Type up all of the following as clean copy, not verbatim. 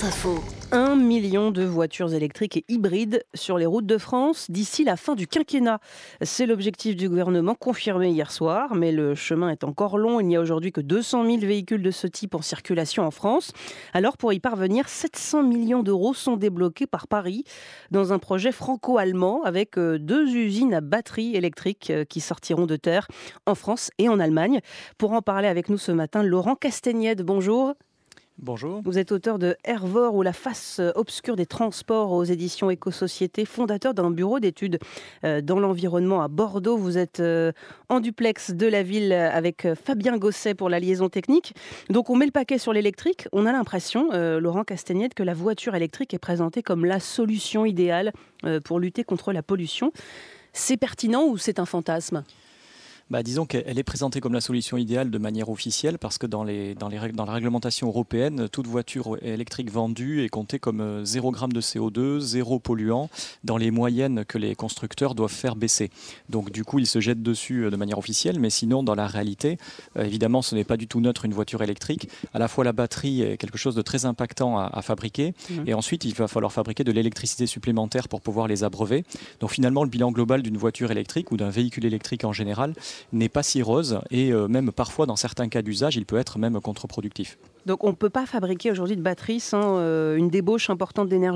France Info. 1 million de voitures électriques et hybrides sur les routes de France d'ici la fin du quinquennat. C'est l'objectif du gouvernement confirmé hier soir, mais le chemin est encore long. Il n'y a aujourd'hui que 200 000 véhicules de ce type en circulation en France. Alors pour y parvenir, 700 millions d'euros sont débloqués par Paris dans un projet franco-allemand avec 2 usines à batteries électriques qui sortiront de terre en France et en Allemagne. Pour en parler avec nous ce matin, Laurent Castagnède, bonjour. Bonjour. Vous êtes auteur de Hervor ou la face obscure des transports aux éditions Éco-Société, fondateur d'un bureau d'études dans l'environnement à Bordeaux. Vous êtes en duplex de la ville avec Fabien Gosset pour la liaison technique. Donc on met le paquet sur l'électrique. On a l'impression, Laurent Castagnède, que la voiture électrique est présentée comme la solution idéale pour lutter contre la pollution. C'est pertinent ou c'est un fantasme ? Disons qu'elle est présentée comme la solution idéale de manière officielle parce que dans la réglementation européenne, toute voiture électrique vendue est comptée comme 0 g de CO2, 0 polluant dans les moyennes que les constructeurs doivent faire baisser. Donc du coup, ils se jettent dessus de manière officielle, mais sinon, dans la réalité, évidemment, ce n'est pas du tout neutre une voiture électrique. À la fois, la batterie est quelque chose de très impactant à fabriquer et ensuite, il va falloir fabriquer de l'électricité supplémentaire pour pouvoir les abreuver. Donc finalement, le bilan global d'une voiture électrique ou d'un véhicule électrique en général n'est pas si rose et même parfois dans certains cas d'usage il peut être même contre-productif. Donc on ne peut pas fabriquer aujourd'hui de batterie sans une débauche importante d'énergie ?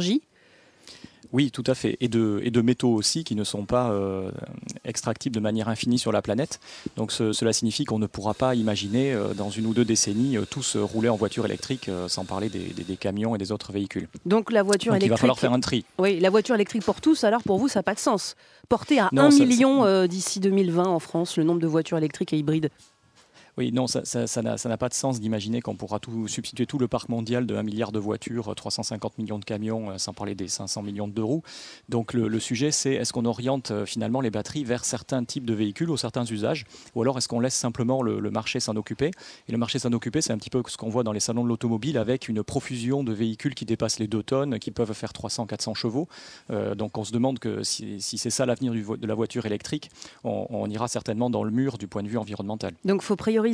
Oui, tout à fait. Et de métaux aussi qui ne sont pas extractibles de manière infinie sur la planète. Donc cela signifie qu'on ne pourra pas imaginer dans 1 ou 2 décennies tous rouler en voiture électrique sans parler des camions et des autres véhicules. Donc la voiture électrique... il va falloir faire un tri. Oui, la voiture électrique pour tous, alors pour vous ça n'a pas de sens. Porter à 1 million d'ici 2020 en France le nombre de voitures électriques et hybrides. Oui, non, ça n'a pas de sens d'imaginer qu'on pourra substituer tout le parc mondial de 1 milliard de voitures, 350 millions de camions, sans parler des 500 millions de roues. Donc le sujet, c'est est-ce qu'on oriente finalement les batteries vers certains types de véhicules ou certains usages, ou alors est-ce qu'on laisse simplement le marché s'en occuper ? Et le marché s'en occuper, c'est un petit peu ce qu'on voit dans les salons de l'automobile avec une profusion de véhicules qui dépassent les 2 tonnes, qui peuvent faire 300-400 chevaux. Donc on se demande que si c'est ça l'avenir de la voiture électrique, on ira certainement dans le mur du point de vue environnemental. Donc il faut prioriser.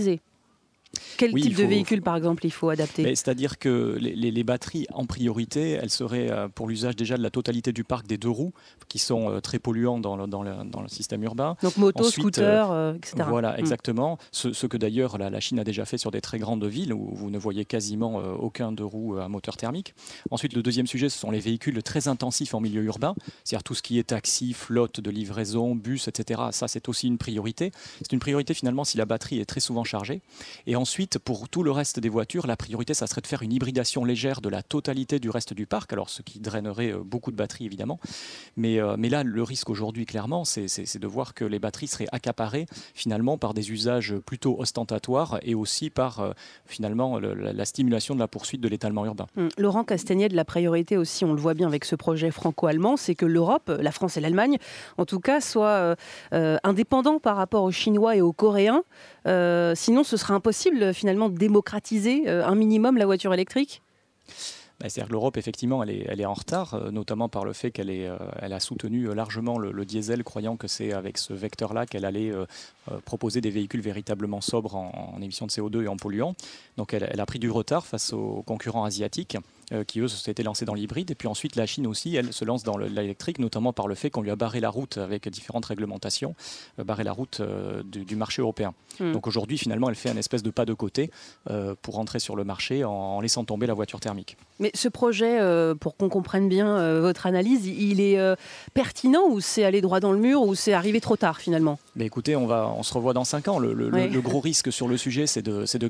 Quel type de véhicule, par exemple, il faut adapter ? C'est-à-dire que les batteries, en priorité, elles seraient pour l'usage déjà de la totalité du parc des 2 roues, qui sont très polluants dans le système urbain. Donc moto, scooter, etc. Voilà, exactement. Ce que d'ailleurs la Chine a déjà fait sur des très grandes villes, où vous ne voyez quasiment aucun 2 roues à moteur thermique. Ensuite, le deuxième sujet, ce sont les véhicules très intensifs en milieu urbain, c'est-à-dire tout ce qui est taxi, flotte de livraison, bus, etc. Ça, c'est aussi une priorité. C'est une priorité finalement si la batterie est très souvent chargée. Et ensuite, pour tout le reste des voitures, la priorité, ça serait de faire une hybridation légère de la totalité du reste du parc, alors ce qui drainerait beaucoup de batteries, évidemment. Mais là, le risque aujourd'hui, clairement, c'est de voir que les batteries seraient accaparées, finalement, par des usages plutôt ostentatoires et aussi par, finalement, la stimulation de la poursuite de l'étalement urbain. Laurent Castagnède, la priorité aussi, on le voit bien avec ce projet franco-allemand, c'est que l'Europe, la France et l'Allemagne, en tout cas, soient indépendants par rapport aux Chinois et aux Coréens. Sinon, ce sera impossible finalement de démocratiser un minimum la voiture électrique ? C'est-à-dire que l'Europe, effectivement, elle est en retard, notamment par le fait qu'elle a soutenu largement le diesel, croyant que c'est avec ce vecteur-là qu'elle allait proposer des véhicules véritablement sobres en émissions de CO2 et en polluants. Donc elle a pris du retard face aux concurrents asiatiques qui, eux, s'étaient lancés dans l'hybride. Et puis ensuite, la Chine aussi, elle se lance dans l'électrique, notamment par le fait qu'on lui a barré la route avec différentes réglementations, barré la route du marché européen. Donc aujourd'hui, finalement, elle fait un espèce de pas de côté pour rentrer sur le marché en laissant tomber la voiture thermique. Mais ce projet, pour qu'on comprenne bien votre analyse, il est pertinent ou c'est aller droit dans le mur ou c'est arriver trop tard finalement ? Mais écoutez, on se revoit dans 5 ans. Le gros risque sur le sujet, c'est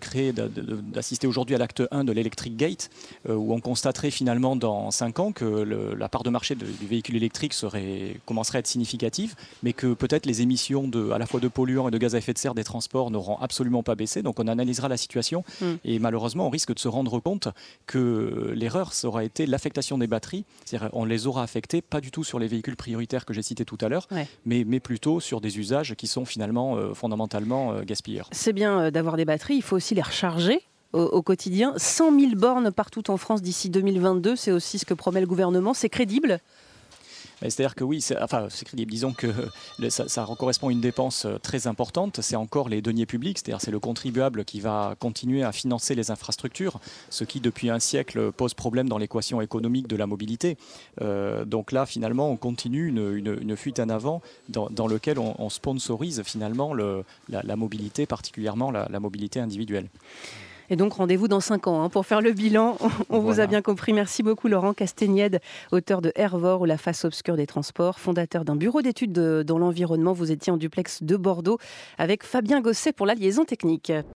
d'assister aujourd'hui à l'acte 1 de l'Electric Gate, où on constaterait finalement dans 5 ans que la part de marché du véhicule électrique commencerait à être significative, mais que peut-être les émissions à la fois de polluants et de gaz à effet de serre des transports n'auront absolument pas baissé. Donc on analysera la situation et malheureusement on risque de se rendre compte que l'erreur, ça aura été l'affectation des batteries. C'est-à-dire on les aura affectées pas du tout sur les véhicules prioritaires que j'ai cités tout à l'heure, mais plutôt sur des usages qui sont finalement fondamentalement gaspilleurs. C'est bien d'avoir des batteries, il faut aussi les recharger au quotidien. 100 000 bornes partout en France d'ici 2022, c'est aussi ce que promet le gouvernement. C'est crédible ? C'est-à-dire que oui, c'est crédible. Disons que ça correspond à une dépense très importante. C'est encore les deniers publics, c'est-à-dire c'est le contribuable qui va continuer à financer les infrastructures, ce qui depuis un siècle pose problème dans l'équation économique de la mobilité. Donc là, finalement, on continue une fuite en avant dans lequel on sponsorise finalement la mobilité, particulièrement la mobilité individuelle. Et donc, rendez-vous dans 5 ans pour faire le bilan. On vous a bien compris. Merci beaucoup, Laurent Castagnède, auteur de Hervor ou la face obscure des transports, fondateur d'un bureau d'études dans l'environnement. Vous étiez en duplex de Bordeaux avec Fabien Gosset pour la liaison technique.